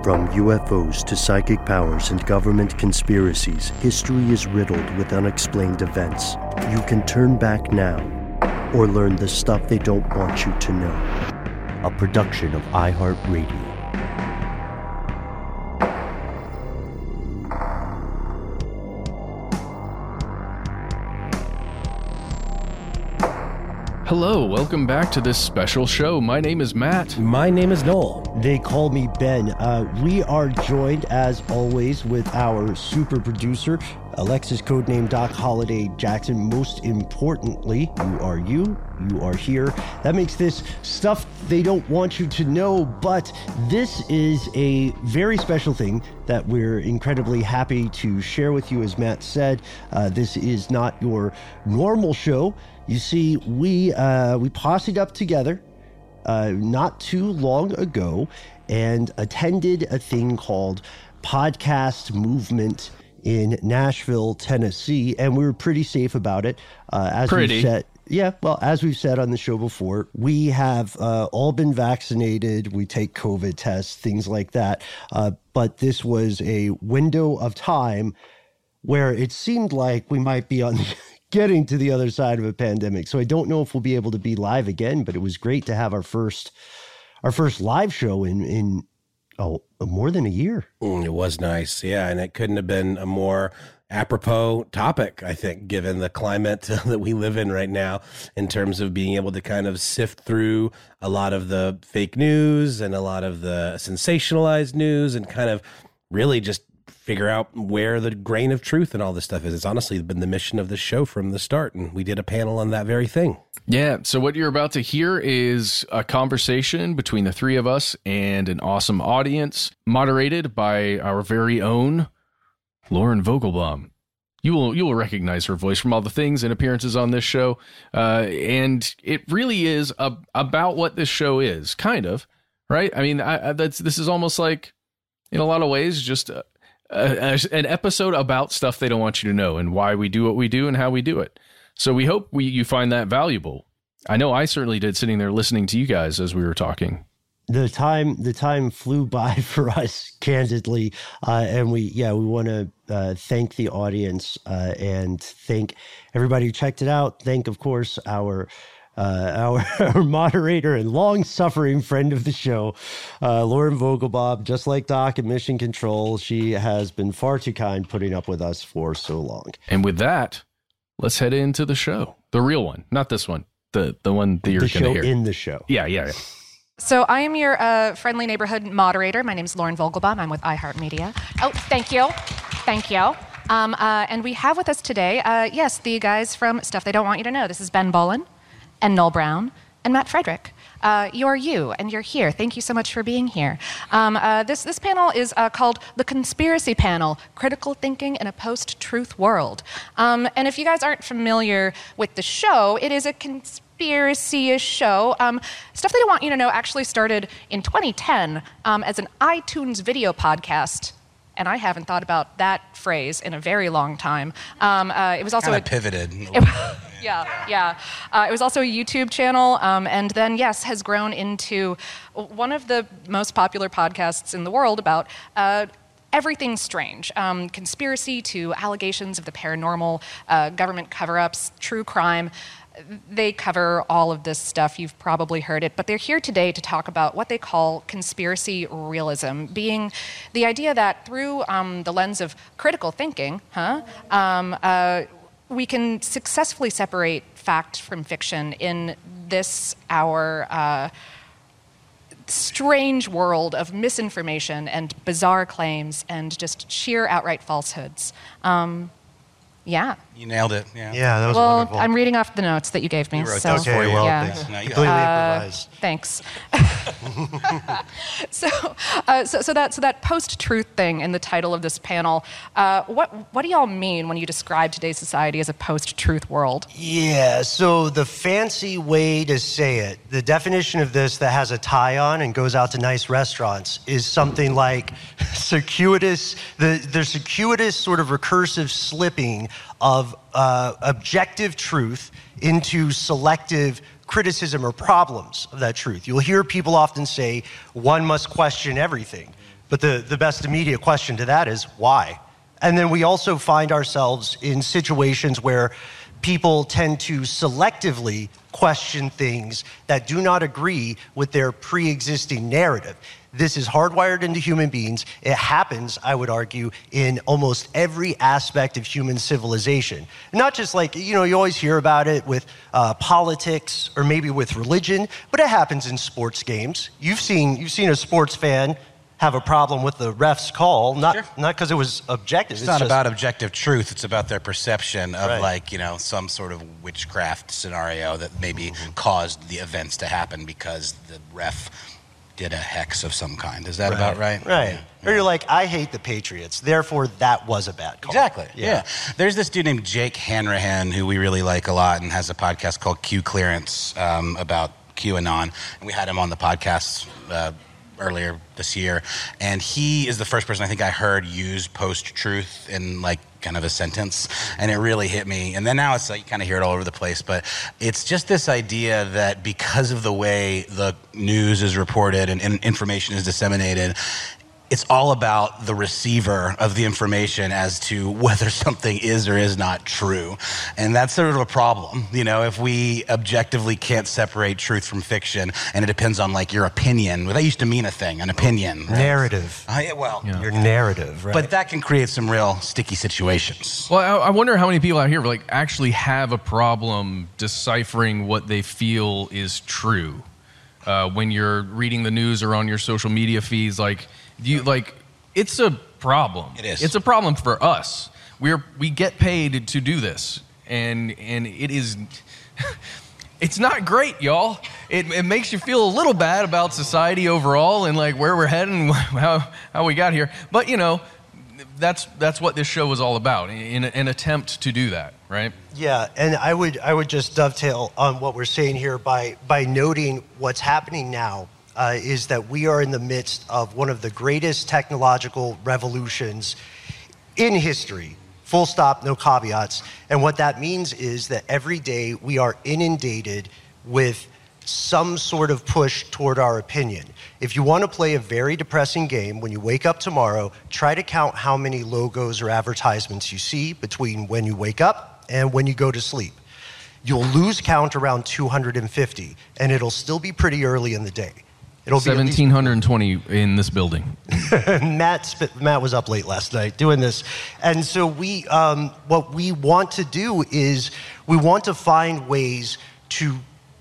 From UFOs to psychic powers and government conspiracies, history is riddled with unexplained events. You can turn back now or learn the stuff they don't want you to know. A production of iHeartRadio. Hello, welcome back to this special show. My name is Matt. My name is Noel. They call me Ben. We are joined, as always, with our super producer, Alexis, codename Doc Holliday Jackson. Most importantly, you are here. That makes this stuff they don't want you to know, but this is a very special thing that we're incredibly happy to share with you. As Matt said, this is not your normal show. You see, we posseed up together not too long ago and attended a thing called Podcast Movement in Nashville, Tennessee, and we were pretty safe about it. As we've said on the show before, we have all been vaccinated. We take COVID tests, things like that. But this was a window of time where it seemed like we might be on the getting to the other side of a pandemic. So I don't know if we'll be able to be live again, but it was great to have our first live show in more than a year. It was nice. Yeah. And it couldn't have been a more apropos topic, I think, given the climate that we live in right now, in terms of being able to kind of sift through a lot of the fake news and a lot of the sensationalized news and kind of really just figure out where the grain of truth and all this stuff is. It's honestly been the mission of the show from the start, and we did a panel on that very thing. Yeah, so what you're about to hear is a conversation between the three of us and an awesome audience, moderated by our very own Lauren Vogelbaum. You will recognize her voice from all the things and appearances on this show, and it really is about what this show is, kind of, right? I mean, this is almost like, in a lot of ways, just an episode about stuff they don't want you to know and why we do what we do and how we do it. So we hope you find that valuable. I know I certainly did, sitting there listening to you guys as we were talking. The time flew by for us, candidly, and we want to thank the audience and thank everybody who checked it out. Thank, of course, our moderator and long-suffering friend of the show, Lauren Vogelbaum. Just like Doc at Mission Control, she has been far too kind putting up with us for so long. And with that, let's head into the show. The real one, not this one. The one that you're going to hear. The show in the show. Yeah. So I am your friendly neighborhood moderator. My name is Lauren Vogelbaum. I'm with iHeartMedia. Oh, thank you. And we have with us today, the guys from Stuff They Don't Want You to Know. This is Ben Bolin and Noel Brown, and Matt Frederick. You're you, and you're here. Thank you so much for being here. This panel is called The Conspiracy Panel, Critical Thinking in a Post-Truth World. And if you guys aren't familiar with the show, it is a conspiracy-ish show. Stuff They Don't Want You to Know actually started in 2010 as an iTunes video podcast. And I haven't thought about that phrase in a very long time. It was also pivoted. It was also a YouTube channel, and then, has grown into one of the most popular podcasts in the world about everything strange, conspiracy to allegations of the paranormal, government cover-ups, true crime. They cover all of this stuff. You've probably heard it, but they're here today to talk about what they call conspiracy realism, being the idea that through the lens of critical thinking, we can successfully separate fact from fiction in this, our strange world of misinformation and bizarre claims and just sheer outright falsehoods. You nailed it. Yeah, that was wonderful. I'm reading off the notes that you gave me. We wrote those for you. Thanks. No, Completely improvised. Thanks. So that post-truth thing in the title of this panel, what do y'all mean when you describe today's society as a post-truth world? Yeah, so the fancy way to say it, the definition of this that has a tie on and goes out to nice restaurants is something like circuitous, the circuitous sort of recursive slipping of objective truth into selective criticism or problems of that truth. You'll hear people often say, one must question everything. But the best immediate question to that is why? And then we also find ourselves in situations where people tend to selectively question things that do not agree with their pre-existing narrative. This is hardwired into human beings. It happens, I would argue, in almost every aspect of human civilization. Not just like, you always hear about it with politics or maybe with religion, but it happens in sports games. You've seen a sports fan have a problem with the ref's call, not because it was objective. It's not about objective truth. It's about their perception of some sort of witchcraft scenario that maybe caused the events to happen because the ref did a hex of some kind. Is that about right? Right. Yeah. Or you're like, I hate the Patriots, therefore that was a bad call. Exactly. Yeah. There's this dude named Jake Hanrahan who we really like a lot and has a podcast called Q Clearance about QAnon. And we had him on the podcast earlier this year, and he is the first person I think I heard use post-truth in kind of a sentence, and it really hit me. And then now it's you kind of hear it all over the place, but it's just this idea that because of the way the news is reported and information is disseminated, it's all about the receiver of the information as to whether something is or is not true. And that's sort of a problem. If we objectively can't separate truth from fiction, and it depends on your opinion. Well, that used to mean a thing, an opinion. Right? Narrative. Your narrative, right? But that can create some real sticky situations. Well, I wonder how many people out here actually have a problem deciphering what they feel is true. When you're reading the news or on your social media feeds, it's a problem. It is. It's a problem for us. We get paid to do this, and it is. It's not great, y'all. It makes you feel a little bad about society overall and where we're heading, how we got here. But that's what this show is all about, in an attempt to do that, right? Yeah, and I would just dovetail on what we're saying here by noting what's happening now. Is that we are in the midst of one of the greatest technological revolutions in history. Full stop, no caveats. And what that means is that every day we are inundated with some sort of push toward our opinion. If you want to play a very depressing game, when you wake up tomorrow, try to count how many logos or advertisements you see between when you wake up and when you go to sleep. You'll lose count around 250, and it'll still be pretty early in the day. It'll 1,720 in this building. Matt was up late last night doing this. And so what we want to do is we want to find ways to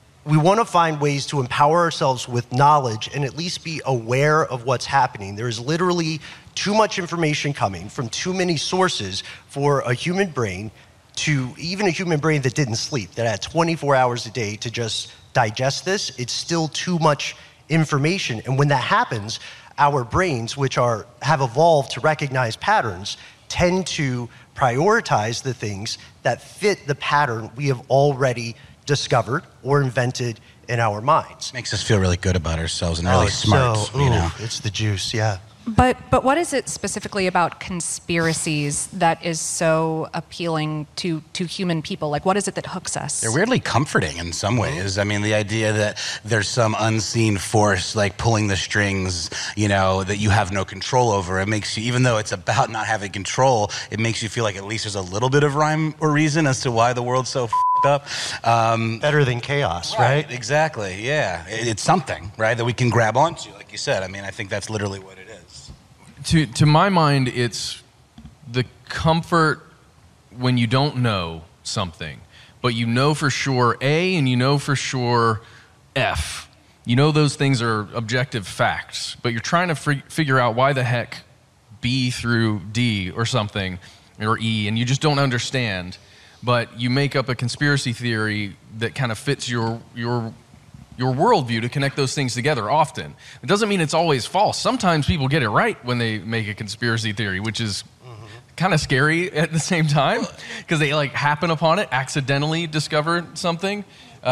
empower ourselves with knowledge and at least be aware of what's happening. There is literally too much information coming from too many sources for a human brain even a human brain that didn't sleep, that had 24 hours a day to just digest this. It's still too much information. And when that happens, our brains, which have evolved to recognize patterns, tend to prioritize the things that fit the pattern we have already discovered or invented in our minds. Makes us feel really good about ourselves and really smart. It's the juice, yeah. But what is it specifically about conspiracies that is so appealing to human people? What is it that hooks us? They're weirdly comforting in some ways. I mean, the idea that there's some unseen force pulling the strings, that you have no control over. It makes you, even though it's about not having control, it makes you feel like at least there's a little bit of rhyme or reason as to why the world's so f***ed up. Better than chaos, right? Exactly, yeah. It's something, right, that we can grab onto, like you said. I mean, I think that's literally what it is. To my mind, it's the comfort when you don't know something, but you know for sure A and you know for sure F. You know those things are objective facts, but you're trying to figure out why the heck B through D or something, or E, and you just don't understand. But you make up a conspiracy theory that kind of fits your worldview to connect those things together often. It doesn't mean it's always false. Sometimes people get it right when they make a conspiracy theory, which is kind of scary at the same time because they happen upon it, accidentally discover something.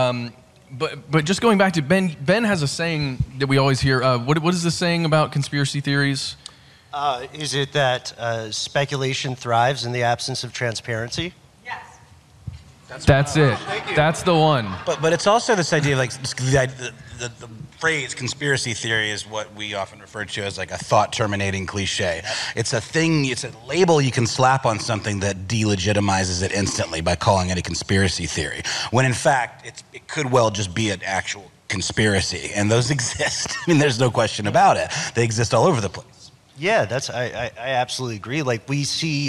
But just going back to Ben has a saying that we always hear. What is the saying about conspiracy theories? Is it that speculation thrives in the absence of transparency? That's it. That's the one. But it's also this idea of like the phrase conspiracy theory is what we often refer to as like a thought terminating cliche. It's a thing, it's a label you can slap on something that delegitimizes it instantly by calling it a conspiracy theory. When in fact, it could well just be an actual conspiracy, and those exist. I mean, there's no question about it. They exist all over the place. Yeah, I absolutely agree. Like we see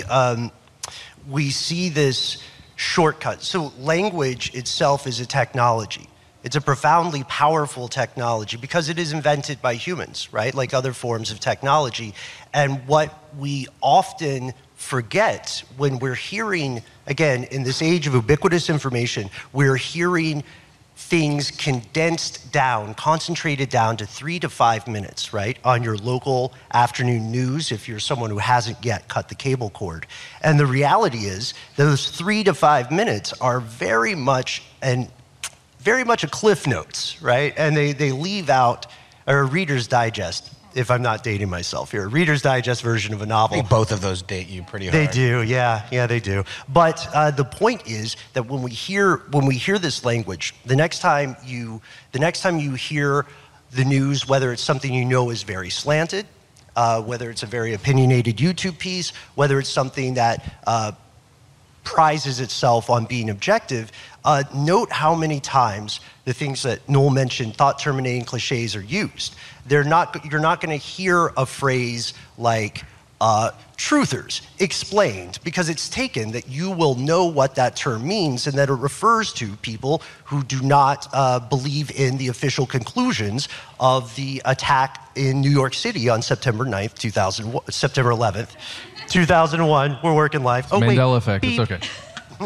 this shortcut. So language itself is a technology. It's a profoundly powerful technology because it is invented by humans, right? Like other forms of technology. And what we often forget when we're hearing, again, in this age of ubiquitous information, we're hearing things condensed down, concentrated down to 3 to 5 minutes, right? On your local afternoon news, if you're someone who hasn't yet cut the cable cord. And the reality is, those 3 to 5 minutes are very much a Cliff Notes, right? And they leave out a Reader's Digest, if I'm not dating myself here, a Reader's Digest version of a novel. I think both of those date you pretty hard. They do, yeah, they do. But the point is that when we hear this language, the next time you hear the news, whether it's something you know is very slanted, whether it's a very opinionated YouTube piece, whether it's something that prizes itself on being objective, note how many times the things that Noel mentioned, thought-terminating cliches, are used. You're not going to hear a phrase like truthers explained, because it's taken that you will know what that term means and that it refers to people who do not believe in the official conclusions of the attack in New York City on September 11th, 2001. We're working live. Oh, Mandela wait, effect. beep. It's okay.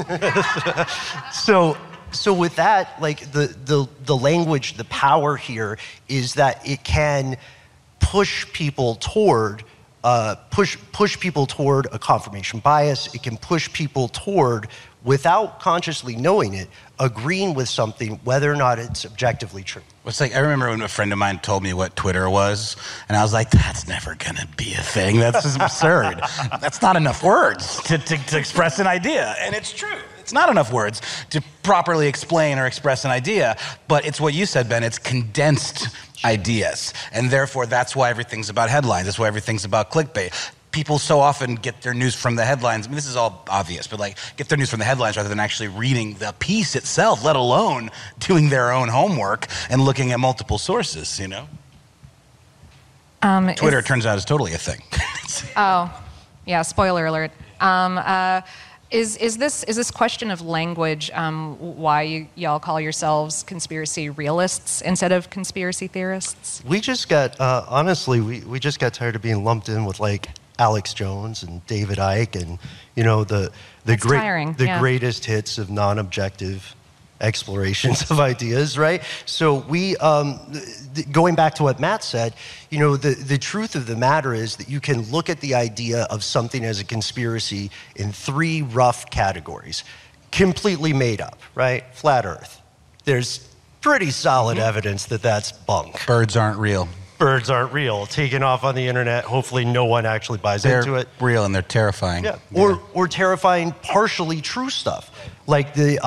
So with that, like the language, the power here is that it can push people toward push people toward a confirmation bias. It can push people toward, without consciously knowing it, agreeing with something, whether or not it's objectively true. It's like, I remember when a friend of mine told me what Twitter was, and I was like, that's never gonna be a thing. That's just absurd. That's not enough words to express an idea. And it's true. It's not enough words to properly explain or express an idea, but it's what you said, Ben, it's condensed ideas. And therefore, that's why everything's about headlines. That's why everything's about clickbait. People so often get their news from the headlines. I mean, this is all obvious, but like, get their news from the headlines rather than actually reading the piece itself, let alone doing their own homework and looking at multiple sources, you know? Twitter, it turns out, is totally a thing. Oh, yeah, spoiler alert. Is this question of language why y'all call yourselves conspiracy realists instead of conspiracy theorists? We just got, honestly, we just got tired of being lumped in with like Alex Jones and David Icke and, you know, the greatest hits of non-objective explorations of ideas, right? So we, going back to what Matt said, you know, the truth of the matter is that you can look at the idea of something as a conspiracy in 3 rough categories. Completely made up, right? Flat Earth. There's pretty solid evidence that that's bunk. Birds aren't real. Birds aren't real. Taken off on the internet. Hopefully no one actually buys into it. They're real and they're terrifying. Yeah. Or terrifying partially true stuff, like the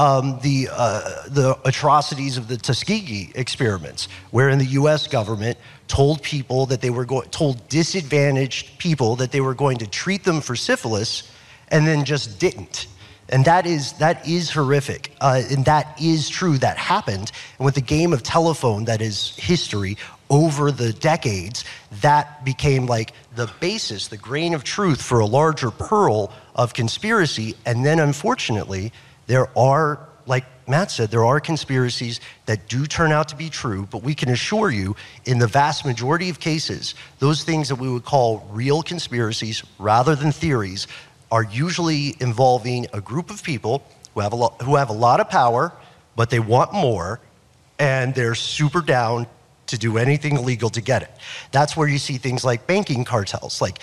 atrocities of the Tuskegee experiments, wherein the U.S. government told people that they were told disadvantaged people that they were going to treat them for syphilis, and then just didn't. And that is horrific, and that is true. That happened. And with the game of telephone, that is history. Over the decades, that became like the basis, the grain of truth for a larger pearl of conspiracy. And then, unfortunately, there are, like Matt said, there are conspiracies that do turn out to be true, but we can assure you, in the vast majority of cases, those things that we would call real conspiracies rather than theories are usually involving a group of people who have a lot of power, but they want more, and they're super down to do anything illegal to get it. That's where you see things like banking cartels, like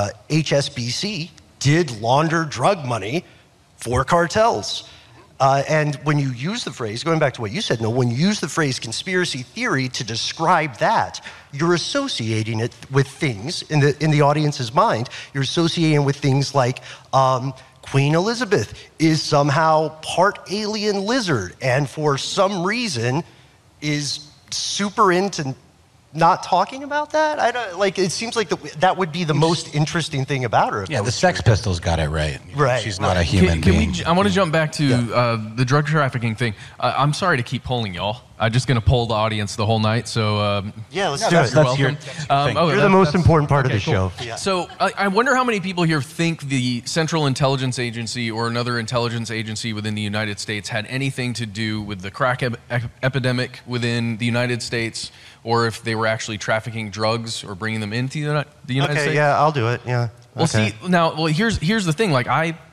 HSBC did launder drug money for cartels. And when you use the phrase, going back to what you said, Noel, when you use the phrase conspiracy theory to describe that, you're associating it with things in the audience's mind. You're associating with things like Queen Elizabeth is somehow part alien lizard, and for some reason is super into not talking about that. I don't like. It seems like that would be the most interesting thing about her. Yeah, the Sex Pistols got it right. Right. She's not a human being. I want to jump back to the drug trafficking thing. I'm sorry to keep polling y'all. I'm just going to poll the audience the whole night. So yeah, let's do you're it. welcome. You're the most important part of the show. Yeah. So I wonder how many people here think the Central Intelligence Agency or another intelligence agency within the United States had anything to do with the crack epidemic within the United States, or if they were actually trafficking drugs or bringing them into the United States. Okay, yeah, I'll do it. Yeah. Well, see, here's the thing. Like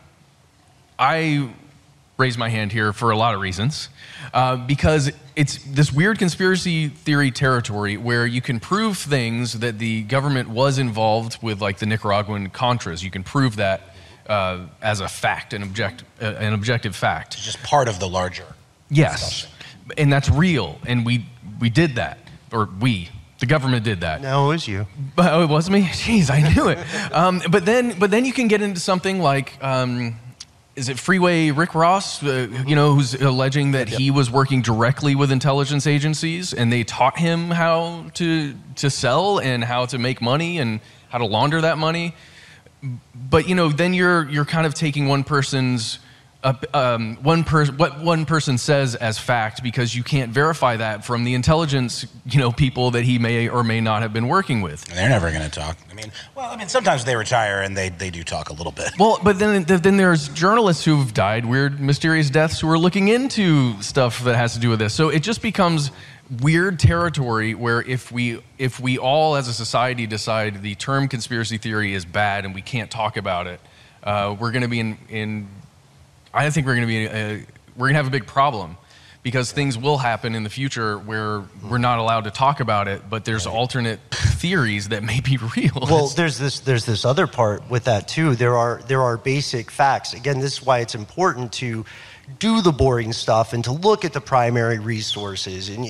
I raise my hand here for a lot of reasons, because it's this weird conspiracy theory territory where you can prove things that the government was involved with, like the Nicaraguan Contras. You can prove that as a fact, an objective fact. It's just part of the larger. Yes, and that's real, and we did that, or the government did that. No, it was you. But it was me. Jeez, I knew it. But then you can get into something like. Is it Freeway Rick Ross, who's alleging that he was working directly with intelligence agencies and they taught him how to sell and how to make money and how to launder that money? But, then you're kind of taking one person's what one person says as fact, because you can't verify that from the intelligence, people that he may or may not have been working with. They're never going to talk. I mean, sometimes they retire and they do talk a little bit. Well, but then there's journalists who've died weird, mysterious deaths who are looking into stuff that has to do with this. So it just becomes weird territory where if we all as a society decide the term conspiracy theory is bad and we can't talk about it, we're going to be I think we're going to have a big problem, because things will happen in the future where we're not allowed to talk about it, but there's alternate theories that may be real. Well, there's this other part with that too. There are basic facts. Again, this is why it's important to do the boring stuff and to look at the primary resources and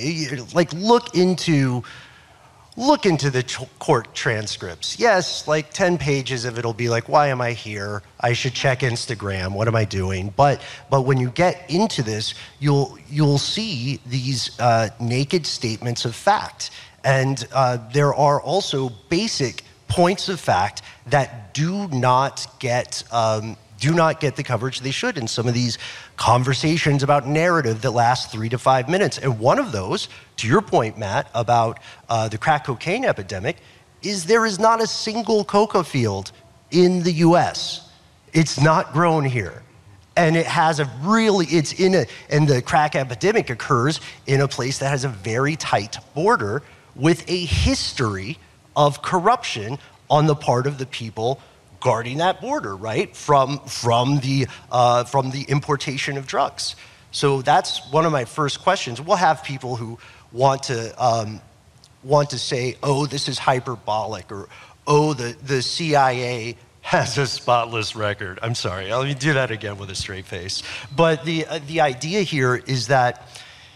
look into the court transcripts. Yes, like 10 pages of it'll be like, why am I here? I should check Instagram. What am I doing? But when you get into this, you'll see these naked statements of fact. And there are also basic points of fact that do not get the coverage they should in some of these conversations about narrative that last 3 to 5 minutes. And one of those, to your point, Matt, about the crack cocaine epidemic, is there is not a single coca field in the US. It's not grown here. And it has and the crack epidemic occurs in a place that has a very tight border with a history of corruption on the part of the people guarding that border, right, from the importation of drugs. So that's one of my first questions. We'll have people who want to say, oh, this is hyperbolic, or oh, the CIA has a spotless record. I'm sorry, let me do that again with a straight face. But the idea here is that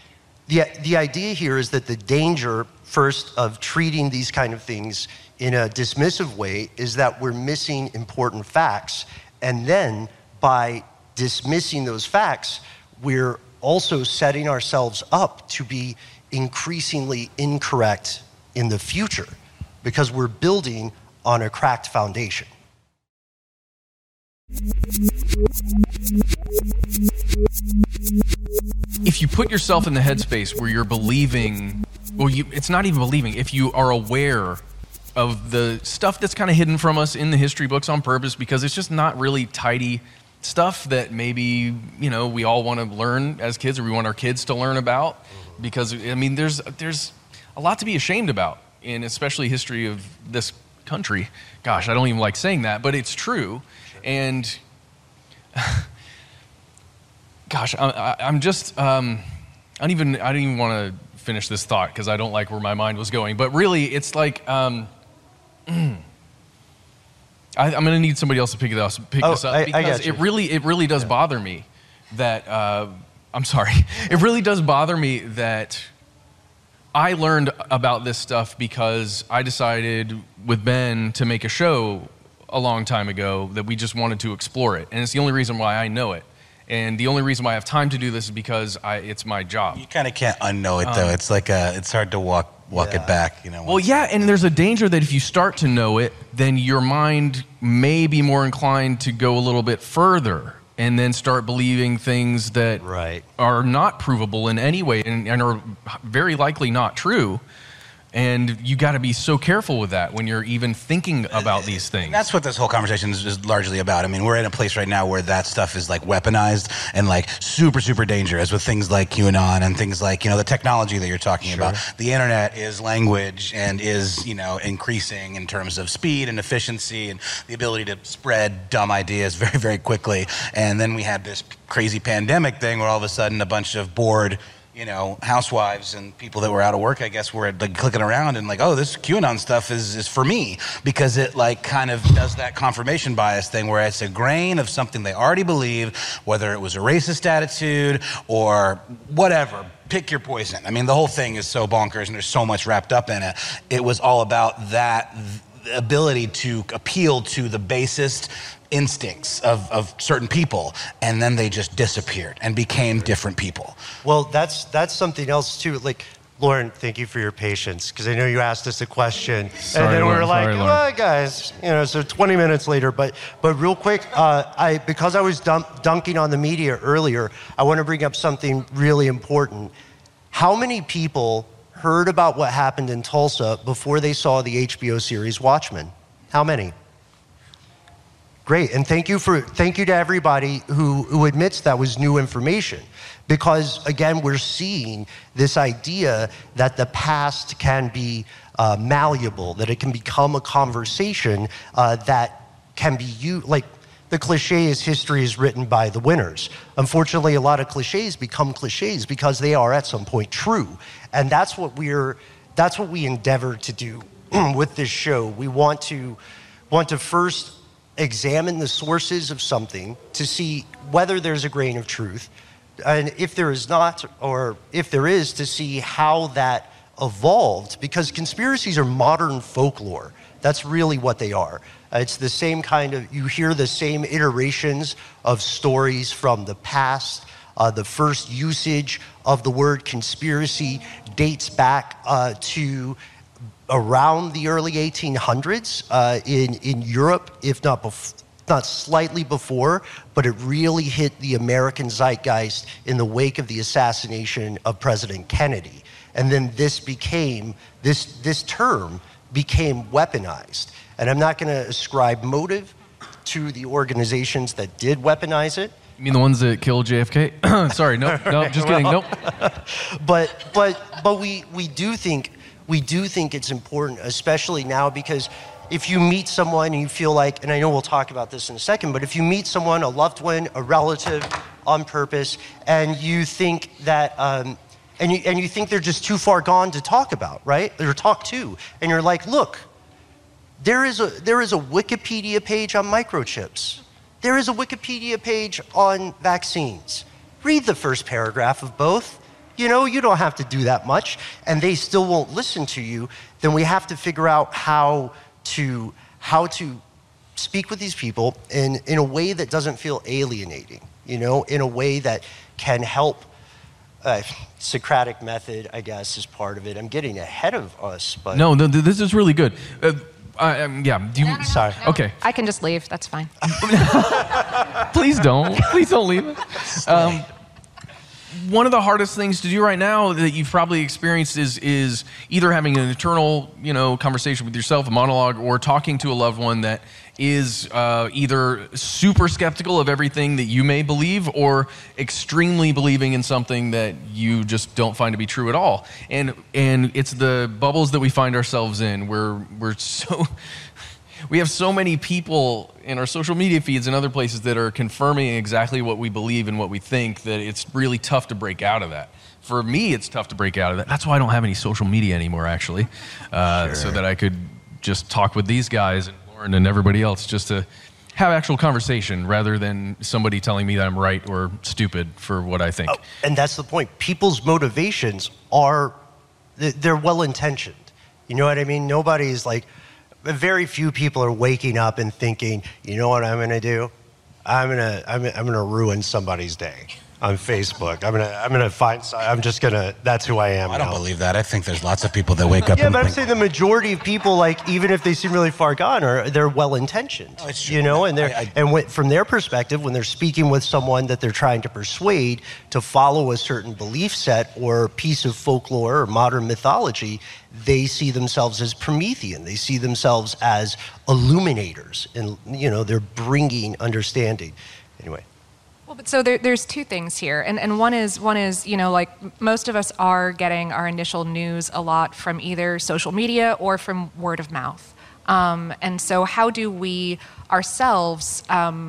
the danger first of treating these kind of things in a dismissive way is that we're missing important facts. And then by dismissing those facts, we're also setting ourselves up to be increasingly incorrect in the future, because we're building on a cracked foundation. If you put yourself in the headspace where you're believing, it's not even believing, if you are aware of the stuff that's kind of hidden from us in the history books on purpose, because it's just not really tidy stuff that maybe, we all want to learn as kids, or we want our kids to learn about, because, there's a lot to be ashamed about in especially history of this country. Gosh, I don't even like saying that, but it's true. And gosh, I'm just, I don't even want to finish this thought because I don't like where my mind was going. But really, it's like, I'm going to need somebody else to pick this up, because it really does bother me that, I'm sorry, it really does bother me that I learned about this stuff because I decided with Ben to make a show a long time ago that we just wanted to explore it. And it's the only reason why I know it. And the only reason why I have time to do this is because it's my job. You kind of can't unknow it, though. It's like it's hard to walk it back, you know. Well, yeah, and there's a danger that if you start to know it, then your mind may be more inclined to go a little bit further and then start believing things that are not provable in any way and are very likely not true. And you got to be so careful with that when you're even thinking about these things. That's what this whole conversation is largely about. I mean, we're in a place right now where that stuff is like weaponized and like super, super dangerous with things like QAnon and things like, you know, the technology that you're talking about. The internet is language and is, you know, increasing in terms of speed and efficiency and the ability to spread dumb ideas very, very quickly. And then we had this crazy pandemic thing where all of a sudden a bunch of bored, you know, housewives and people that were out of work, I guess, were like clicking around and like, oh, this QAnon stuff is for me, because it like kind of does that confirmation bias thing where it's a grain of something they already believe, whether it was a racist attitude or whatever. Pick your poison. I mean, the whole thing is so bonkers and there's so much wrapped up in it. It was all about that ability to appeal to the basest instincts of certain people, and then they just disappeared and became different people. Well, that's something else too. Like, Lauren, thank you for your patience, because I know you asked us a question, sorry, and then we were like, Lauren. guys, you know, so 20 minutes later. But real quick, because I was dunking on the media earlier, I want to bring up something really important. How many people heard about what happened in Tulsa before they saw the HBO series Watchmen? How many? Great, and thank you to everybody who admits that was new information, because again, we're seeing this idea that the past can be malleable, that it can become a conversation that can be used. Like the cliche is history is written by the winners. Unfortunately, a lot of cliches become cliches because they are at some point true, and that's what we endeavor to do with this show. We want to first examine the sources of something to see whether there's a grain of truth, and if there is not, or if there is, to see how that evolved, because conspiracies are modern folklore. That's really what they are. It's the same kind of, you hear the same iterations of stories from the past. The first usage of the word conspiracy dates back to around the early 1800s in Europe, if not slightly before, but it really hit the American zeitgeist in the wake of the assassination of President Kennedy. And then this term became weaponized. And I'm not going to ascribe motive to the organizations that did weaponize it. You mean the ones that killed JFK? Sorry, no, just kidding, nope. But we do think it's important, especially now, because if you meet someone and you feel like, and I know we'll talk about this in a second, but if you meet someone, a loved one, a relative, on purpose, and you think that, and you think they're just too far gone to talk about, right? Or talk to, and you're like, look, there is a Wikipedia page on microchips. There is a Wikipedia page on vaccines. Read the first paragraph of both. You know, you don't have to do that much, and they still won't listen to you. Then we have to figure out how to speak with these people in a way that doesn't feel alienating, you know, in a way that can help. Socratic method, I guess, is part of it. I'm getting ahead of us, but... No, this is really good. Yeah. Sorry. No, okay. I can just leave. That's fine. Please don't leave. One of the hardest things to do right now that you've probably experienced is either having an internal, you know, conversation with yourself, a monologue, or talking to a loved one that is either super skeptical of everything that you may believe, or extremely believing in something that you just don't find to be true at all. And it's the bubbles that we find ourselves in, where we have so many people in our social media feeds and other places that are confirming exactly what we believe and what we think, that it's really tough to break out of that. For me, it's tough to break out of that. That's why I don't have any social media anymore, actually, so that I could just talk with these guys and Lauren and everybody else, just to have actual conversation rather than somebody telling me that I'm right or stupid for what I think. Oh, and that's the point. People's motivations they're well-intentioned. You know what I mean? Nobody's like, very few people are waking up and thinking, you know what I'm going to do? I'm gonna ruin somebody's day on Facebook. I'm gonna find. I'm just gonna. That's who I am. I don't believe that. I think there's lots of people that wake up. Yeah, and but I'm think, saying the majority of people, like, even if they seem really far gone, they're well intentioned. Oh, it's true. You know, and from their perspective, when they're speaking with someone that they're trying to persuade to follow a certain belief set or piece of folklore or modern mythology, they see themselves as Promethean. They see themselves as illuminators, and they're bringing understanding. Anyway. Well, but so there's two things here, and one is like most of us are getting our initial news a lot from either social media or from word of mouth, and so how do we ourselves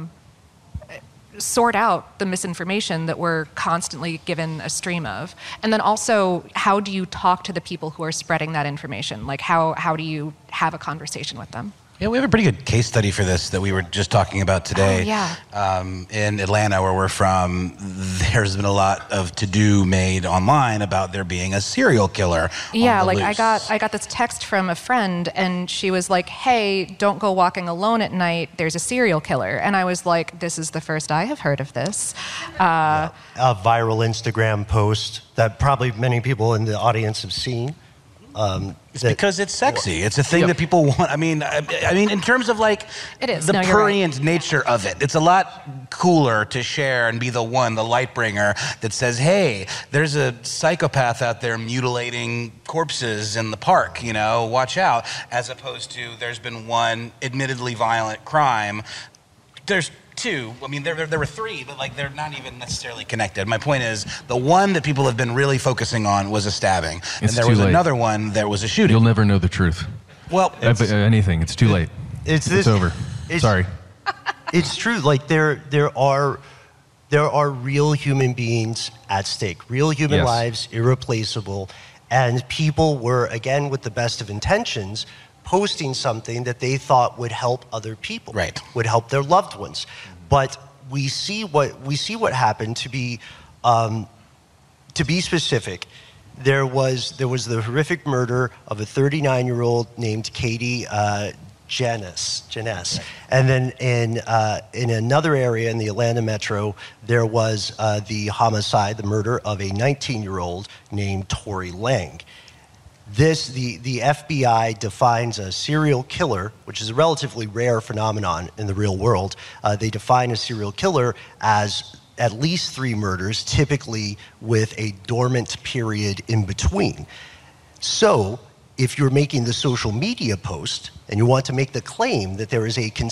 sort out the misinformation that we're constantly given a stream of? And then also, how do you talk to the people who are spreading that information? Like, how do you have a conversation with them? Yeah, we have a pretty good case study for this that we were just talking about today. Oh, yeah. In Atlanta, where we're from, there's been a lot of to-do made online about there being a serial killer. Yeah, on the like loose. I got this text from a friend, and she was like, "Hey, don't go walking alone at night. There's a serial killer." And I was like, "This is the first I have heard of this." A viral Instagram post that probably many people in the audience have seen. It's because it's sexy. It's a thing that people want. I mean, in terms of like it is. the No, prurient nature of it, it's a lot cooler to share and be the light bringer that says, "Hey, there's a psychopath out there mutilating corpses in the park. Watch out." As opposed to, there's been one admittedly violent crime. There's two. I mean, there were three, but like they're not even necessarily connected. My point is, the one that people have been really focusing on was a stabbing, and there was another one that was a shooting. You'll never know the truth. Well, anything. It's too late. It's over. Sorry. It's true. Like there are real human beings at stake. Real human lives, irreplaceable, and people were, again, with the best of intentions, posting something that they thought would help other people, right? Would help their loved ones. But we see what happened. To be specific, there was the horrific murder of a 39-year-old named Katie Janess, and then in another area in the Atlanta metro, there was the murder of a 19-year-old named Tory Lange. The FBI defines a serial killer, which is a relatively rare phenomenon in the real world. They define a serial killer as at least 3 murders, typically with a dormant period in between. So if you're making the social media post and you want to make the claim that there is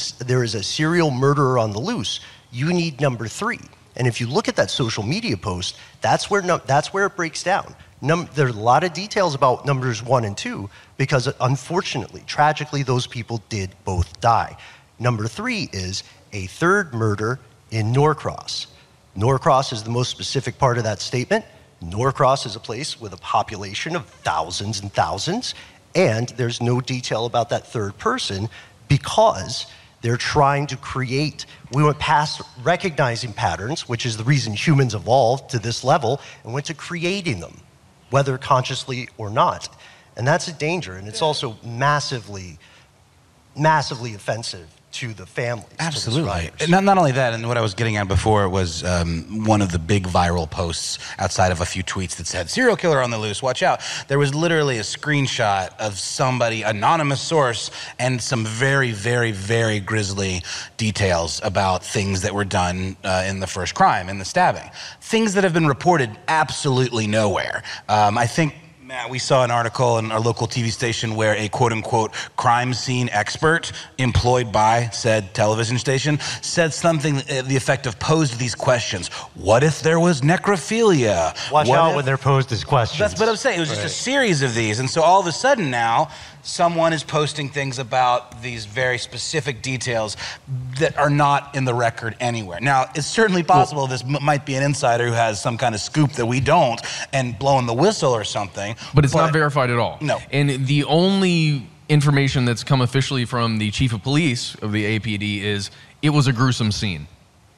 a serial murderer on the loose, you need number 3. And if you look at that social media post, that's where it breaks down. There's a lot of details about numbers 1 and 2 because, unfortunately, tragically, those people did both die. Number 3 is a 3rd murder in Norcross. Norcross is the most specific part of that statement. Norcross is a place with a population of thousands and thousands, and there's no detail about that 3rd person because they're trying to create. We went past recognizing patterns, which is the reason humans evolved to this level, and went to creating them, whether consciously or not. And that's a danger, and it's also massively, massively offensive to the families. Absolutely. Not only that, and what I was getting at before was one of the big viral posts outside of a few tweets that said, "Serial killer on the loose, watch out." There was literally a screenshot of somebody, anonymous source, and some very, very, very grisly details about things that were done in the first crime, in the stabbing. Things that have been reported absolutely nowhere. I think, Matt, we saw an article in our local TV station where a quote-unquote crime scene expert employed by said television station said something to the effect of, posed these questions. What if there was necrophilia? Watch out when they're posed as questions. That's what I'm saying. It was just a series of these. And so all of a sudden now, someone is posting things about these very specific details that are not in the record anywhere. Now, it's certainly possible this might be an insider who has some kind of scoop that we don't and blowing the whistle or something. But it's not verified at all. No. And the only information that's come officially from the chief of police of the APD is it was a gruesome scene.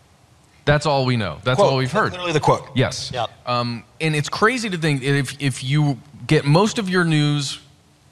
That's all we know. That's all we've heard. Literally the quote. Yes. Yep. And it's crazy to think if you get most of your news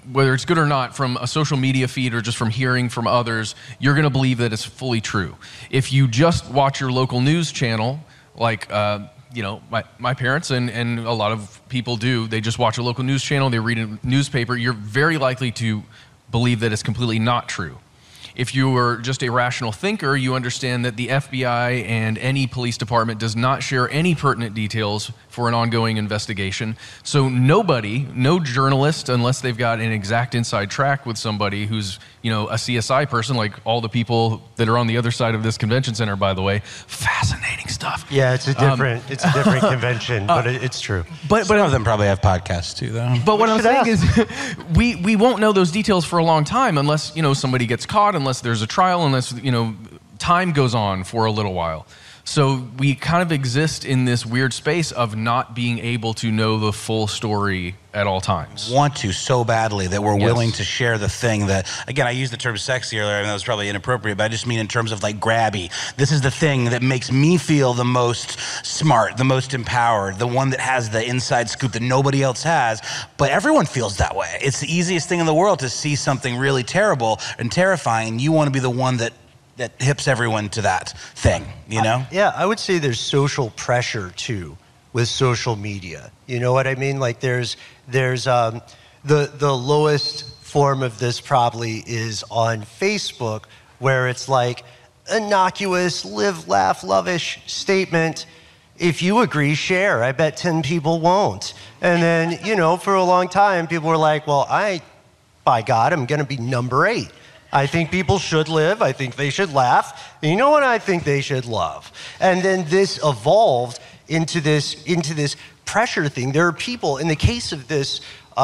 whether it's good or not, from a social media feed or just from hearing from others, you're going to believe that it's fully true. If you just watch your local news channel, like my parents and a lot of people do, they just watch a local news channel, they read a newspaper, you're very likely to believe that it's completely not true. If you are just a rational thinker, you understand that the FBI and any police department does not share any pertinent details for an ongoing investigation. So no journalist, unless they've got an exact inside track with somebody who's, a CSI person, like all the people that are on the other side of this convention center, by the way. Fascinating stuff. Yeah, it's a different convention, but it's true. But some of them probably have podcasts too, though. But what I'm saying is, we won't know those details for a long time unless somebody gets caught, unless there's a trial, unless time goes on for a little while. So we kind of exist in this weird space of not being able to know the full story at all times. Want to so badly that we're willing to share the thing that, again, I used the term sexy earlier, and that was probably inappropriate, but I just mean in terms of like grabby. This is the thing that makes me feel the most smart, the most empowered, the one that has the inside scoop that nobody else has, but everyone feels that way. It's the easiest thing in the world to see something really terrible and terrifying, and you want to be the one that hips everyone to that thing, Yeah, I would say there's social pressure too with social media. You know what I mean? Like there's the lowest form of this probably is on Facebook, where it's like innocuous, live, laugh, love-ish statement. If you agree, share. I bet 10 people won't. And then, for a long time, people were like, well, by God, I'm going to be number 8. I think people should live. I think they should laugh. And you know what? I think they should love. And then this evolved into this pressure thing. There are people, in the case of this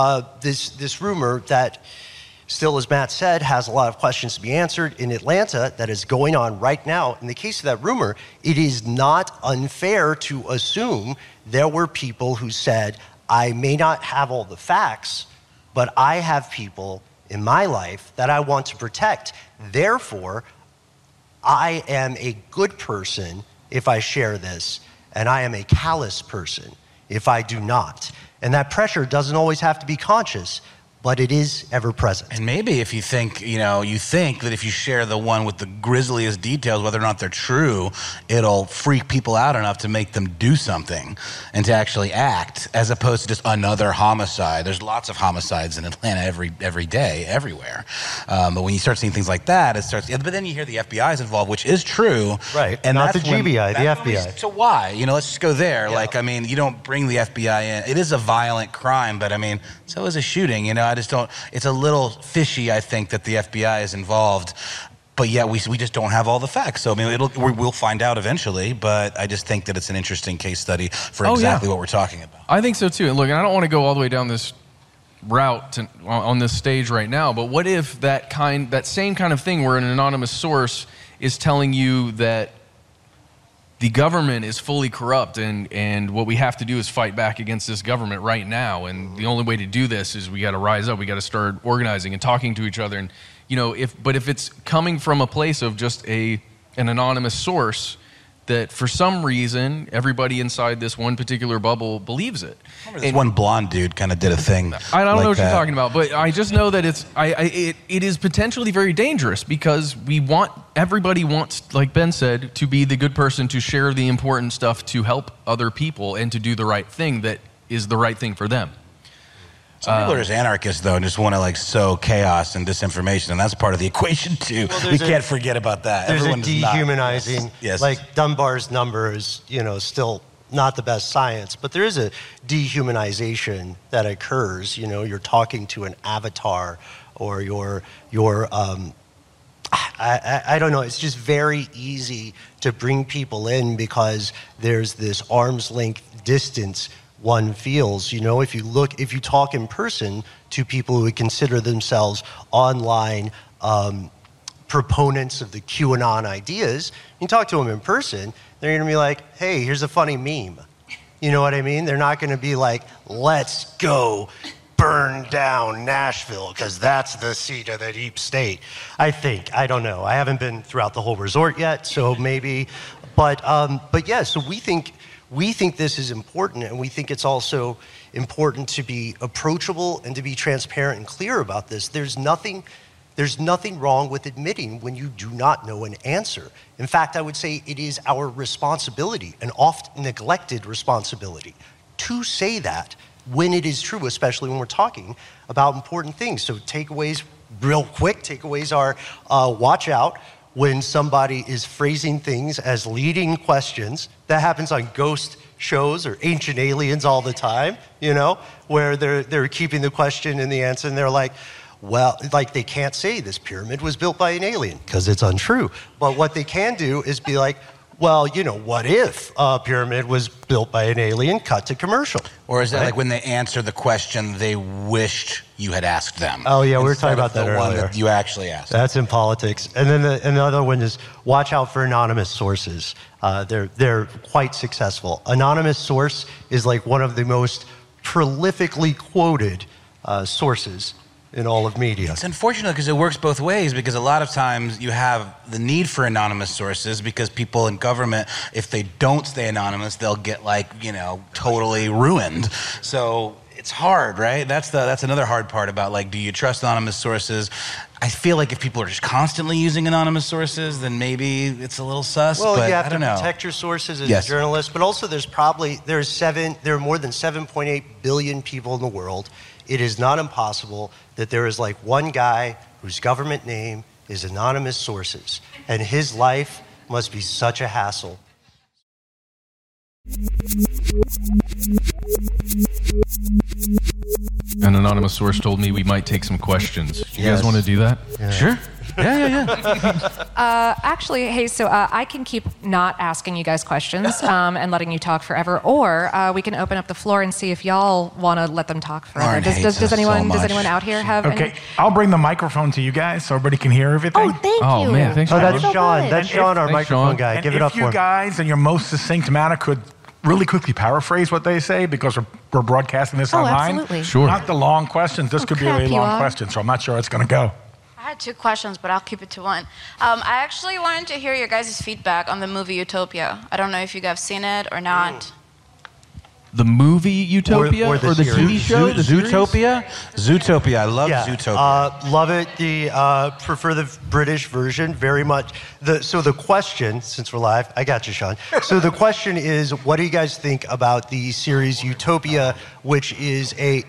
rumor that still, as Matt said, has a lot of questions to be answered in Atlanta that is going on right now. In the case of that rumor, it is not unfair to assume there were people who said, I may not have all the facts, but I have people in my life that I want to protect. Therefore, I am a good person if I share this, and I am a callous person if I do not. And that pressure doesn't always have to be conscious, but it is ever present. And maybe if you think, you think that if you share the one with the grisliest details, whether or not they're true, it'll freak people out enough to make them do something and to actually act, as opposed to just another homicide. There's lots of homicides in Atlanta every day, everywhere. But when you start seeing things like that, but then you hear the FBI is involved, which is true. Right, and not the GBI, the FBI. So why? Let's just go there. Yeah. You don't bring the FBI in. It is a violent crime, but so is a shooting, I just don't, it's a little fishy, I think, that the FBI is involved, but yet we just don't have all the facts. So, we'll find out eventually, but I just think that it's an interesting case study for exactly what we're talking about. I think so too. And look, I don't want to go all the way down this route on this stage right now, but what if that same kind of thing where an anonymous source is telling you that the government is fully corrupt, and what we have to do is fight back against this government right now, and the only way to do this is we got to rise up, we got to start organizing and talking to each other, and if it's coming from a place of just an anonymous source that for some reason everybody inside this one particular bubble believes it. And one blonde dude kind of did a thing. I don't know what you're talking about, but I just know that it is potentially very dangerous, because everybody wants, like Ben said, to be the good person, to share the important stuff, to help other people, and to do the right thing that is the right thing for them. Some people are just anarchists, though, and just want to sow chaos and disinformation, and that's part of the equation too. We can't forget about that. There's Everyone a dehumanizing. Yes. Like Dunbar's number is, still not the best science, but there is a dehumanization that occurs. You're talking to an avatar, or I don't know. It's just very easy to bring people in because there's this arm's length distance one feels. If you talk in person to people who would consider themselves online proponents of the QAnon ideas, you talk to them in person, they're going to be like, hey, here's a funny meme. You know what I mean? They're not going to be like, let's go burn down Nashville because that's the seat of the deep state. I think. I don't know. I haven't been throughout the whole resort yet, so maybe. But yeah, so we think we think this is important, and we think it's also important to be approachable and to be transparent and clear about this. There's nothing wrong with admitting when you do not know an answer. In fact, I would say it is our responsibility, an oft neglected responsibility, to say that when it is true, especially when we're talking about important things. So takeaways, real quick, takeaways are watch out when somebody is phrasing things as leading questions. That happens on ghost shows or Ancient Aliens all the time, you know, where they're keeping the question and the answer, and they're like, well, like they can't say this pyramid was built by an alien because it's untrue. But what they can do is be like, well, you know, what if a pyramid was built by an alien, cut to commercial? Or is that like when they answer the question they wished you had asked them? Oh, yeah, we were talking about that earlier. One that you actually asked. That's in politics. And then another one is watch out for anonymous sources. They're quite successful. Anonymous source is like one of the most prolifically quoted sources in all of media. It's unfortunate because it works both ways, because a lot of times you have the need for anonymous sources because people in government, if they don't stay anonymous, they'll get like, you know, totally ruined. So it's hard, right? That's another hard part about like, do you trust anonymous sources? I feel like if people are just constantly using anonymous sources, then maybe it's a little sus, well, but you have I to don't know. protect your sources as a journalist, but also there are more than 7.8 billion people in the world. It is not impossible that there is like one guy whose government name is anonymous sources, and his life must be such a hassle. An anonymous source told me we might take some questions. You guys want to do that? Yeah. Sure. Yeah. Actually, hey, so I can keep not asking you guys questions and letting you talk forever, or we can open up the floor and see if y'all want to let them talk forever. Lauren hates us Does anyone so much. out here have? Okay, any? I'll bring the microphone to you guys so everybody can hear everything. Oh, thank you. Oh, man, thanks, Oh, Sean. that's So Sean. good. That's Sean, our Thanks, microphone Sean. guy. And Give it up if for you him. guys in your most succinct manner could really quickly paraphrase what they say, because we're broadcasting this online. Absolutely. Sure. Not the long questions. This could be a crap, really you long are. question, so I'm not sure it's going to go. I had 2 questions, but I'll keep it to one. I actually wanted to hear your guys' feedback on the movie Utopia. I don't know if you guys have seen it or not. The movie Utopia Or the the series. TV show? Zootopia? Zootopia. I love Zootopia. Love it. Prefer the British version very much. So the question, since we're live, I got you, Sean. So the question is, what do you guys think about the series Utopia, which is a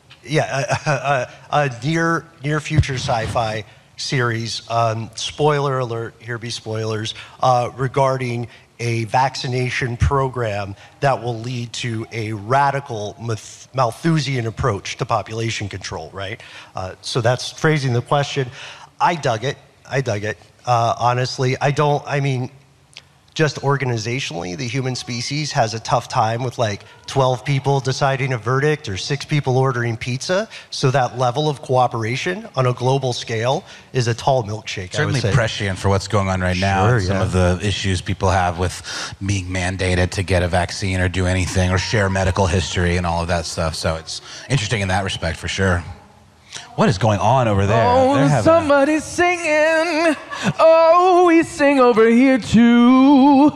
near future sci-fi series? Spoiler alert, here be spoilers, regarding a vaccination program that will lead to a radical Malthusian approach to population control, right? So that's phrasing the question. I dug it. Honestly, just organizationally, the human species has a tough time with like 12 people deciding a verdict or 6 people ordering pizza. So that level of cooperation on a global scale is a tall milkshake, Certainly I would say. prescient for what's going on right now. Sure, And some yeah. of the issues people have with being mandated to get a vaccine or do anything or share medical history and all of that stuff. So it's interesting in that respect for sure. What is going on over there? They're having somebody's singing. Oh, we sing over here too.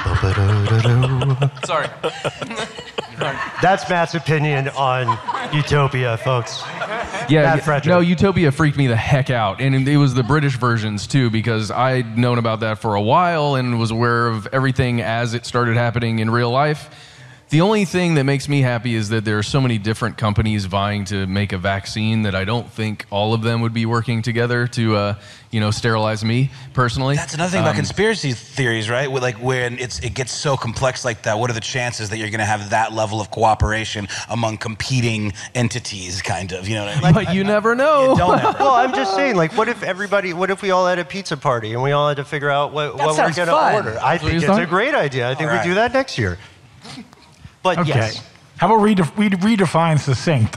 Sorry. That's Matt's opinion on Utopia, folks. Yeah, Matt Frederick. no, Utopia freaked me the heck out. And it was the British versions too, because I'd known about that for a while and was aware of everything as it started happening in real life. The only thing that makes me happy is that there are so many different companies vying to make a vaccine that I don't think all of them would be working together to, sterilize me personally. That's another thing about conspiracy theories, right? Like when it gets so complex like that, what are the chances that you're going to have that level of cooperation among competing entities, kind of? You know what I mean? But you never know. You don't ever. Well, I'm just saying, like, what if we all had a pizza party and we all had to figure out what we're sounds going to fun. order? I think it's a great idea. I think we do that next year. But Okay. yes. How about we redefine succinct?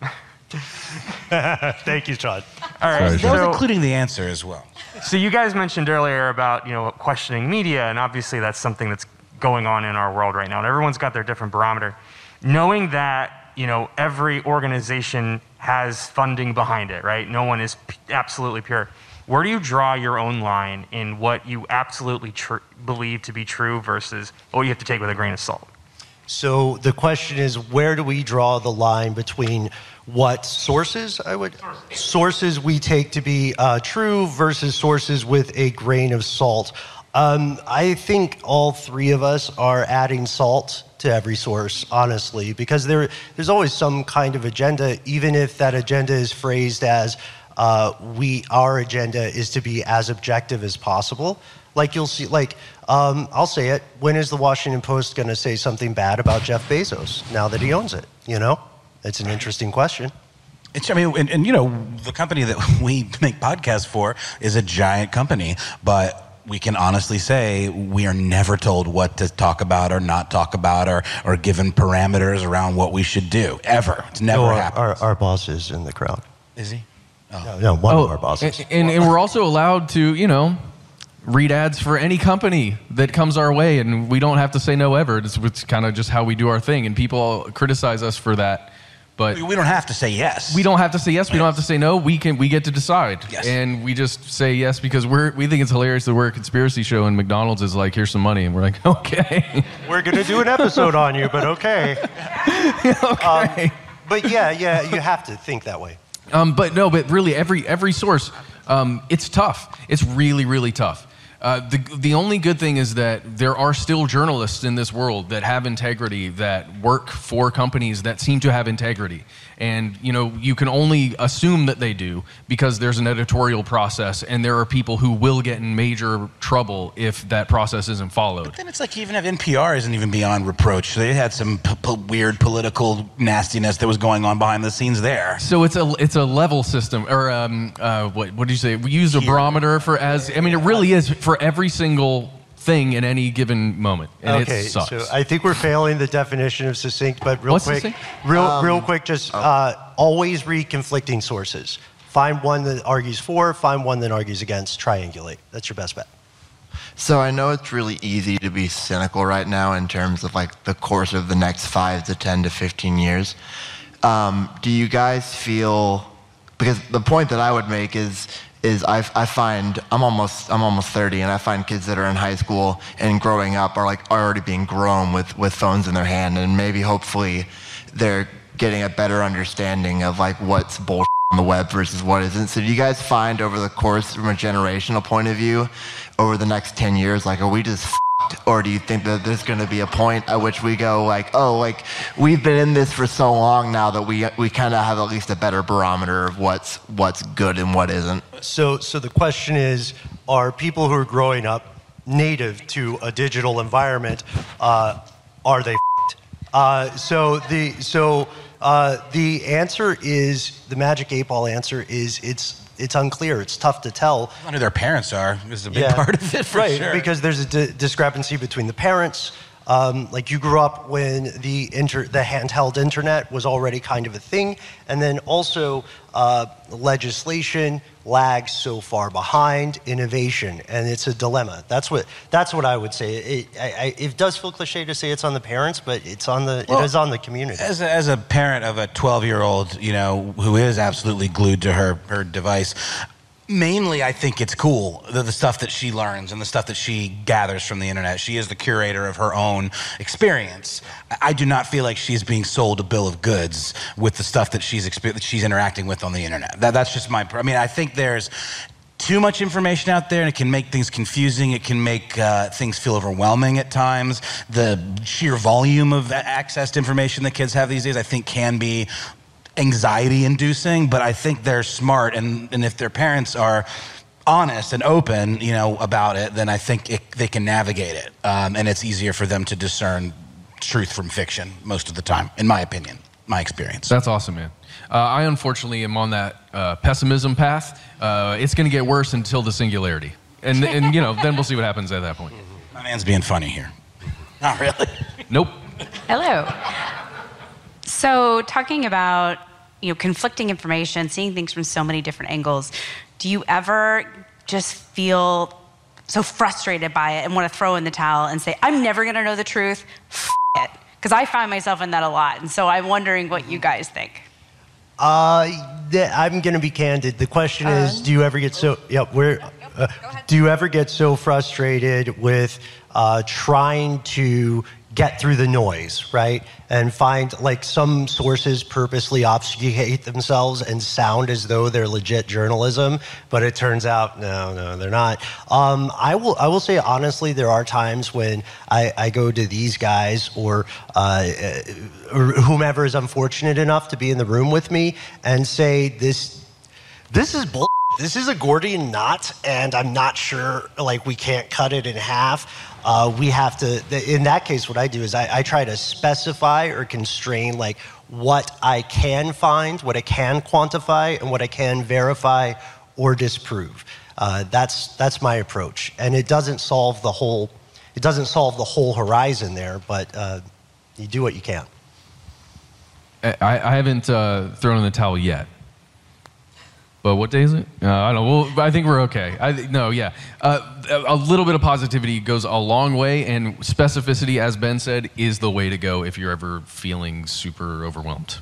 Thank you, Sean. All right. That was including the answer as well. So you guys mentioned earlier about questioning media, and obviously that's something that's going on in our world right now, and everyone's got their different barometer. Knowing that every organization has funding behind it, right? No one is absolutely pure. Where do you draw your own line in what you absolutely believe to be true versus what you have to take with a grain of salt? So the question is, where do we draw the line between what sources we take to be true versus sources with a grain of salt? I think all three of us are adding salt to every source, honestly, because there's always some kind of agenda, even if that agenda is phrased as our agenda is to be as objective as possible. Like you'll see, I'll say it. When is the Washington Post going to say something bad about Jeff Bezos now that he owns it? It's an interesting question. The company that we make podcasts for is a giant company, but we can honestly say we are never told what to talk about or not talk about or given parameters around what we should do, ever. It's never happened. Our boss is in the crowd. Is he? Oh. No, one of our bosses. And we're also allowed to, read ads for any company that comes our way, and we don't have to say no ever. It's kind of just how we do our thing, and people criticize us for that. But we don't have to say yes. We don't have to say yes. We don't have to say no. We get to decide. Yes. And we just say yes because we think it's hilarious that we're a conspiracy show and McDonald's is like, here's some money, and we're like, okay. We're gonna do an episode on you, but okay. Okay. But yeah, you have to think that way. But really, every source, it's tough. It's really, really tough. The only good thing is that there are still journalists in this world that have integrity, that work for companies that seem to have integrity. And, you can only assume that they do because there's an editorial process and there are people who will get in major trouble if that process isn't followed. But then it's like even if NPR isn't even beyond reproach. They had some weird political nastiness that was going on behind the scenes there. So it's a level system, or what did you say? We use a barometer it really is for every single thing in any given moment, and okay, it sucks. So I think we're failing the definition of succinct, but real quick, just always read conflicting sources. Find one that argues for, find one that argues against, triangulate. That's your best bet. So I know it's really easy to be cynical right now in terms of the course of the next 5 to 10 to 15 years. Do you guys feel, because the point that I would make is I find I'm almost 30, and I find kids that are in high school and growing up are already being grown with phones in their hand, and maybe hopefully they're getting a better understanding of what's bullshit on the web versus what isn't. So do you guys find over the course from a generational point of view over the next 10 years, are we just f***ed, or do you think that there's going to be a point at which we go we've been in this for so long now that we kind of have at least a better barometer of what's good and what isn't? So the question is, are people who are growing up native to a digital environment, are they f***ed? So the answer is, the magic 8-ball answer is it's unclear. It's tough to tell. I know their parents are. This is a big part of it, for sure. Because there's a discrepancy between the parents. You grew up when the handheld internet was already kind of a thing, and then also legislation lags so far behind innovation, and it's a dilemma. That's what I would say. It does feel cliche to say it's on the parents, but it is on the community. As a parent of a 12-year-old, who is absolutely glued to her device, mainly, I think it's cool, the stuff that she learns and the stuff that she gathers from the internet. She is the curator of her own experience. I do not feel like she's being sold a bill of goods with the stuff that she's interacting with on the internet. That's just I think there's too much information out there, and it can make things confusing. It can make things feel overwhelming at times. The sheer volume of accessed information that kids have these days, I think, can be anxiety-inducing, but I think they're smart, and if their parents are honest and open, about it, then I think they can navigate it, and it's easier for them to discern truth from fiction most of the time, in my opinion, my experience. That's awesome, man. I unfortunately am on that pessimism path. It's going to get worse until the singularity, and then we'll see what happens at that point. My man's being funny here. Not really. Nope. Hello. So talking about conflicting information, seeing things from so many different angles, do you ever just feel so frustrated by it and want to throw in the towel and say, I'm never going to know the truth, f*** it? Because I find myself in that a lot, and so I'm wondering what you guys think. I'm going to be candid. The question is, do you ever get so do you ever get so frustrated with trying to get through the noise, right? And find, like, some sources purposely obfuscate themselves and sound as though they're legit journalism, but it turns out, no, they're not. I will say, honestly, there are times when I go to these guys or whomever is unfortunate enough to be in the room with me and say, this is bull. This is a Gordian knot, and I'm not sure, like, we can't cut it in half. We have to, in that case, what I do is I try to specify or constrain, like, what I can find, what I can quantify, and what I can verify or disprove. That's my approach. And it doesn't solve the whole horizon there, but you do what you can. I haven't thrown in the towel yet. But what day is it? I don't know. Well, I think we're okay. A little bit of positivity goes a long way, and specificity, as Ben said, is the way to go if you're ever feeling super overwhelmed.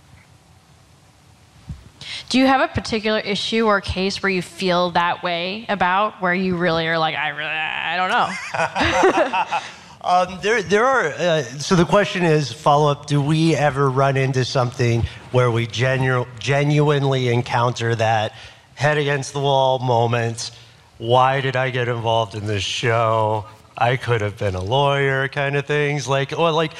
Do you have a particular issue or case where you feel that way about, where you really are like, I don't know? There are, so the question is, follow-up, do we ever run into something where we genuinely encounter that head against the wall moment, why did I get involved in this show? I could have been a lawyer kind of things. The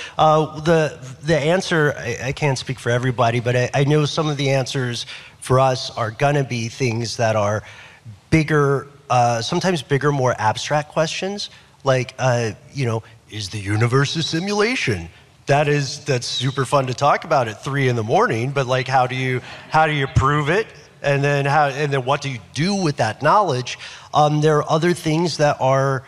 answer, I can't speak for everybody, but I know some of the answers for us are gonna be things that are bigger, sometimes bigger, more abstract questions. Like, is the universe a simulation? That's super fun to talk about at 3 a.m, but, like, how do you prove it? And then what do you do with that knowledge? There are other things that are,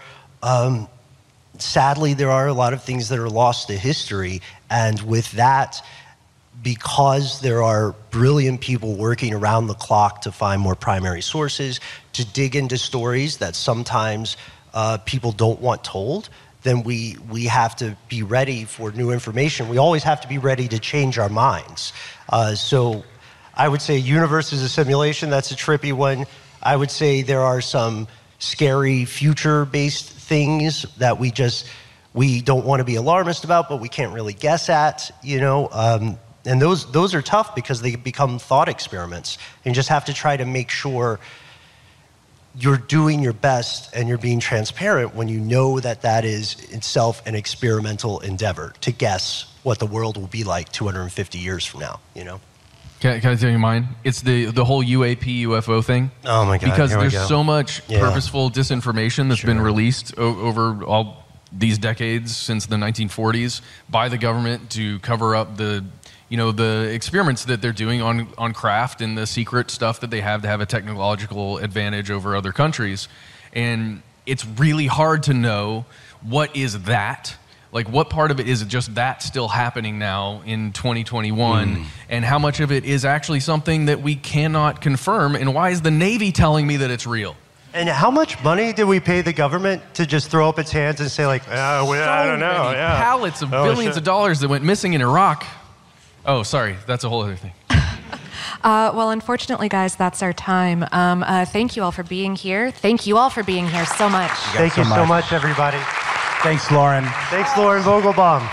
sadly, there are a lot of things that are lost to history. And with that, because there are brilliant people working around the clock to find more primary sources, to dig into stories that sometimes people don't want told, then we have to be ready for new information. We always have to be ready to change our minds. So I would say universe is a simulation. That's a trippy one. I would say there are some scary future-based things that we don't want to be alarmist about, but we can't really guess at, and those are tough because they become thought experiments. And you just have to try to make sure you're doing your best and you're being transparent when you know that is itself an experimental endeavor to guess what the world will be like 250 years from now, Can I tell you mine? It's the whole UAP, UFO thing. Oh my God. Because there's so much purposeful disinformation that's been released over all these decades since the 1940s by the government to cover up the experiments that they're doing on craft and the secret stuff that they have to have a technological advantage over other countries. And it's really hard to know what is that. Like, what part of it is just that still happening now in 2021, and how much of it is actually something that we cannot confirm, and why is the Navy telling me that it's real? And how much money did we pay the government to just throw up its hands and say, like, I don't know. Pallets of billions of dollars that went missing in Iraq. Oh, sorry, that's a whole other thing. Well, unfortunately, guys, that's our time. Thank you all for being here. Thank you all for being here so much. Thank you so much, everybody. Thanks, Lauren. Thanks, Lauren Vogelbaum.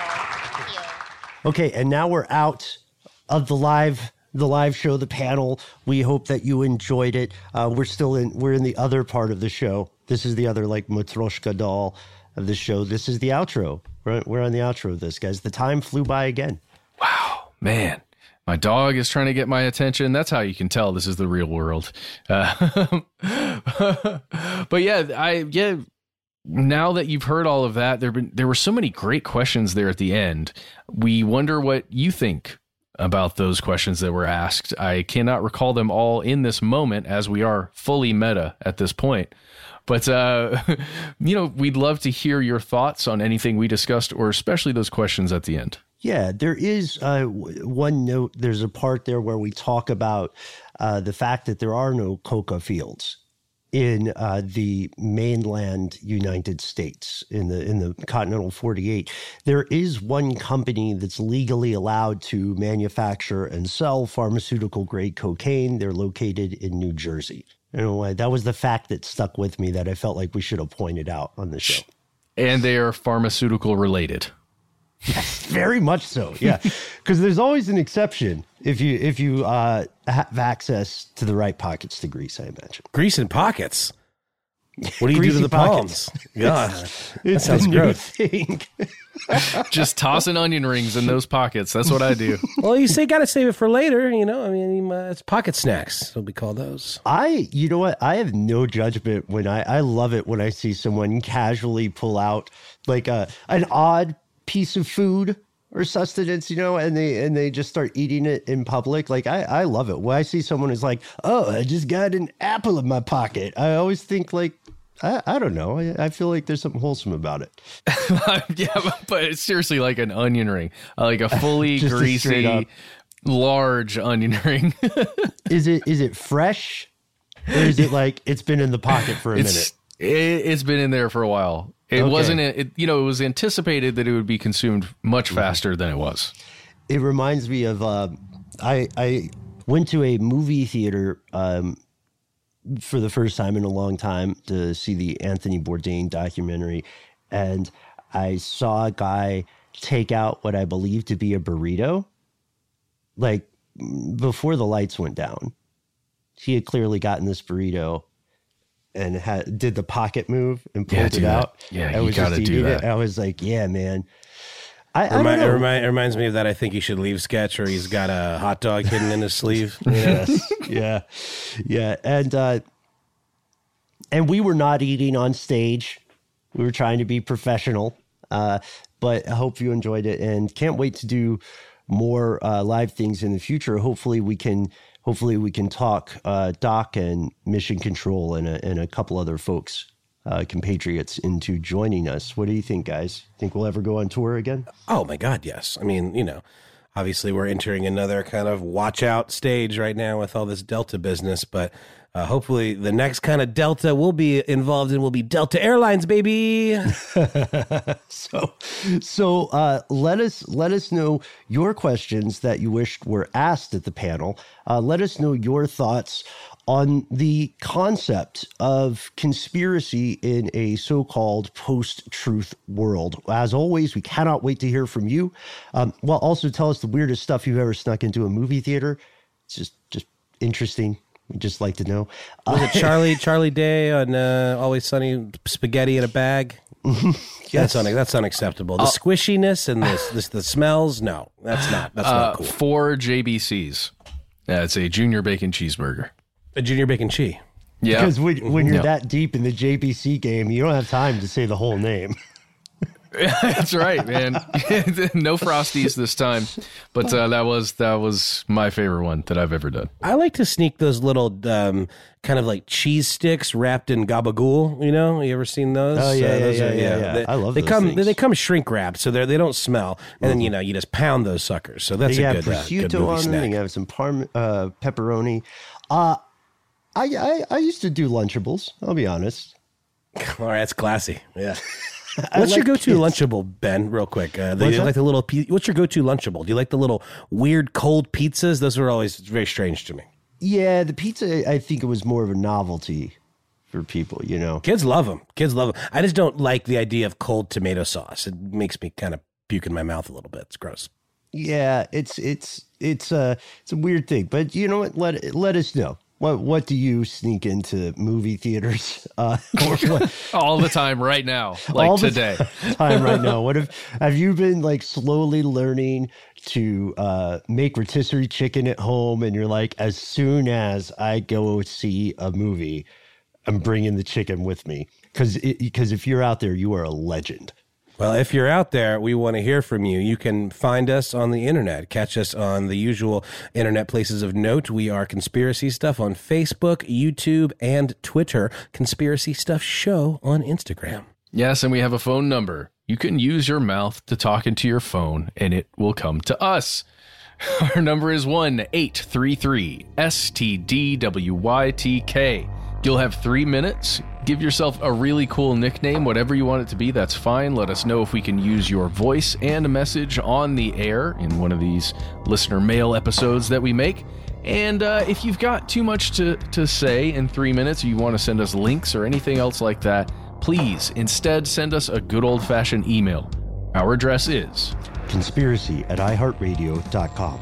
Okay, and now we're out of the live show, the panel. We hope that you enjoyed it. We're in the other part of the show. This is the other, like, Matryoshka doll of the show. This is the outro. We're on the outro of this, guys. The time flew by again. Wow, man. My dog is trying to get my attention. That's how you can tell this is the real world. But now that you've heard all of that, there were so many great questions there at the end. We wonder what you think about those questions that were asked. I cannot recall them all in this moment, as we are fully meta at this point. But, we'd love to hear your thoughts on anything we discussed, or especially those questions at the end. Yeah, there is one note. There's a part there where we talk about the fact that there are no coca fields in the mainland United States, in the continental 48. There is one company that's legally allowed to manufacture and sell pharmaceutical-grade cocaine. They're located in New Jersey. That was the fact that stuck with me that I felt like we should have pointed out on the show. And they are pharmaceutical related. Yes, very much so. Yeah, because there's always an exception if you have access to the right pockets to grease, I imagine. Grease in pockets. What do you do to the palms? God, that sounds gross. Thing. Just tossing onion rings in those pockets. That's what I do. Well, you say got to save it for later. You know, I mean, it's pocket snacks. What we call those. You know what? I have no judgment when I love it when I see someone casually pull out like an odd piece of food or sustenance, you know, and they just start eating it in public. Like I love it. When I see someone who's like, oh, I just got an apple in my pocket, I always think like, I don't know. I feel like there's something wholesome about it. Yeah, but it's seriously like an onion ring, like a fully greasy, large onion ring. Is it fresh, or is it like it's been in the pocket for a minute? It's been in there for a while. It wasn't. It was anticipated that it would be consumed much faster than it was. It reminds me of I went to a movie theater for the first time in a long time to see the Anthony Bourdain documentary, and I saw a guy take out what I believe to be a burrito, like before the lights went down. He had clearly gotten this burrito and did the pocket move and pulled it out. Yeah, you got to do that. I was like, yeah, man. It reminds me of that I Think You Should Leave sketch where he's got a hot dog hidden in his sleeve. You know? Yes. Yeah. And we were not eating on stage. We were trying to be professional. But I hope you enjoyed it and can't wait to do more live things in the future. Hopefully we can talk Doc and Mission Control and a couple other folks, compatriots, into joining us. What do you think, guys? Think we'll ever go on tour again? Oh my God, yes. I mean, you know, obviously we're entering another kind of watch out stage right now with all this Delta business, but hopefully the next kind of Delta we'll be involved in will be Delta Airlines, baby. So let us know your questions that you wished were asked at the panel. Let us know your thoughts on the concept of conspiracy in a so-called post-truth world. As always, we cannot wait to hear from you. Well, also tell us the weirdest stuff you've ever snuck into a movie theater. It's just interesting. We'd just like to know. Was it Charlie Day on Always Sunny spaghetti in a bag? Yes. That's unacceptable. The squishiness and the smells. No, that's not cool. 4 JBCs. Yeah, it's a junior bacon cheeseburger. A junior bacon cheese. Yeah. Because when you're that deep in the JBC game, you don't have time to say the whole name. That's right, man. No Frosties this time, but that was my favorite one that I've ever done. I like to sneak those little kind of like cheese sticks wrapped in gabagool. You know, you ever seen those? Oh yeah. I love those things. They come shrink wrapped, so they don't smell, and then you just pound those suckers. So that's a good prosciutto on them. You have some pepperoni. I used to do Lunchables. I'll be honest. All right, that's classy. Yeah. What's your go-to Lunchable, Ben? Real quick, what's your go-to Lunchable? Do you like the little weird cold pizzas? Those were always very strange to me. Yeah, the pizza. I think it was more of a novelty for people. You know, kids love them. I just don't like the idea of cold tomato sauce. It makes me kind of puke in my mouth a little bit. It's gross. Yeah, it's a weird thing. But you know what? Let us know. What do you sneak into movie theaters? All the time right now, like all today. Time right now. Have you been like slowly learning to make rotisserie chicken at home? And you're like, as soon as I go see a movie, I'm bringing the chicken with me. Because if you're out there, you are a legend. Well, if you're out there, we want to hear from you. You can find us on the internet. Catch us on the usual internet places of note. We are Conspiracy Stuff on Facebook, YouTube, and Twitter. Conspiracy Stuff Show on Instagram. Yes, and we have a phone number. You can use your mouth to talk into your phone, and it will come to us. Our number is 1-833-STDWYTK. You'll have 3 minutes. Give yourself a really cool nickname, whatever you want it to be, that's fine. Let us know if we can use your voice and a message on the air in one of these listener mail episodes that we make. And if you've got too much to say in 3 minutes, or you want to send us links or anything else like that, please instead send us a good old-fashioned email. Our address is conspiracy@iheartradio.com.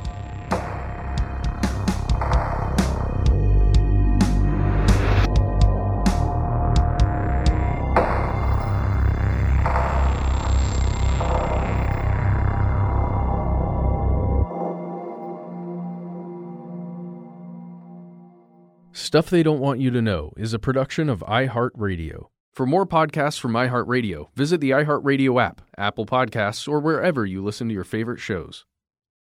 Stuff They Don't Want You to Know is a production of iHeartRadio. For more podcasts from iHeartRadio, visit the iHeartRadio app, Apple Podcasts, or wherever you listen to your favorite shows.